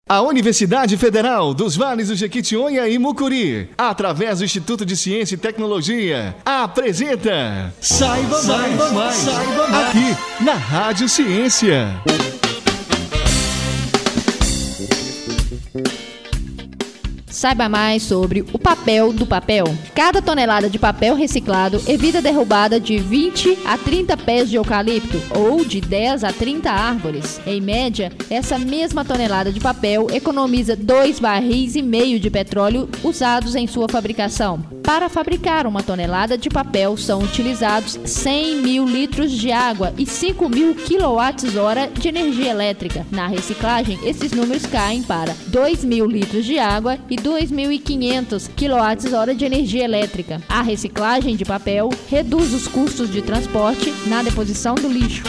A Universidade Federal dos Vales do Jequitinhonha e Mucuri, através do Instituto de Ciência e Tecnologia, apresenta Saiba Mais, aqui na Rádio Ciência. Saiba mais sobre o papel do papel. Cada tonelada de papel reciclado evita a derrubada de 20 a 30 pés de eucalipto ou de 10 a 30 árvores. Em média, essa mesma tonelada de papel economiza 2,5 barris de petróleo usados em sua fabricação. Para fabricar uma tonelada de papel são utilizados 100 mil litros de água e 5 mil kWh de energia elétrica. Na reciclagem, esses números caem para 2 mil litros de água e 2.500 kWh de energia elétrica. A reciclagem de papel reduz os custos de transporte na deposição do lixo.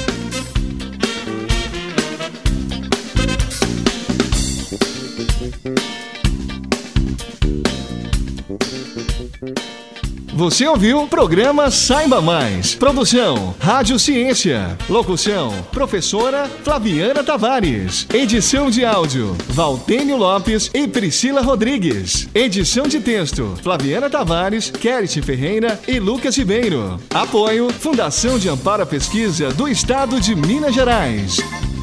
Você ouviu o programa Saiba Mais. Produção, Rádio Ciência. Locução, professora Flaviana Tavares. Edição de áudio, Valtênio Lopes e Priscila Rodrigues. Edição de texto, Flaviana Tavares, Kerrit Ferreira e Lucas Ribeiro. Apoio, Fundação de Amparo à Pesquisa do Estado de Minas Gerais.